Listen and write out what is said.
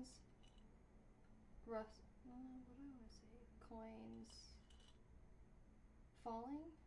coins, what do I want to say? Coins falling.